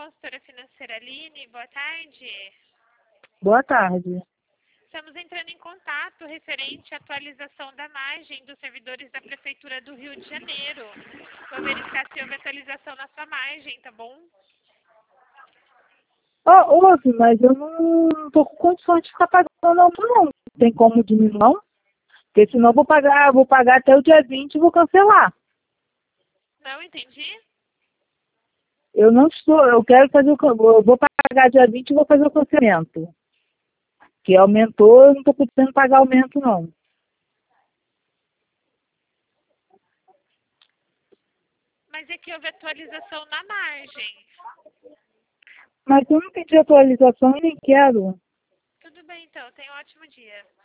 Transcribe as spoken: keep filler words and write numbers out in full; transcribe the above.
consultora financeira Aline, boa tarde. Boa tarde. Estamos entrando em contato referente à atualização da margem dos servidores da Prefeitura do Rio de Janeiro. Vou verificar se houve atualização na sua margem, tá bom? Oh, houve, mas eu não estou com condições de ficar pagando não, não. Não tem como diminuir, não? Porque senão eu vou pagar, vou pagar até o dia vinte e vou cancelar. Não entendi? Eu não estou, eu quero fazer o can- eu vou pagar dia vinte e vou fazer o cancelamento. Que aumentou, eu não estou podendo pagar aumento, não. Mas é que houve atualização na margem. Mas eu não pedi atualização e nem quero. Tudo bem, então. Tenha um ótimo dia.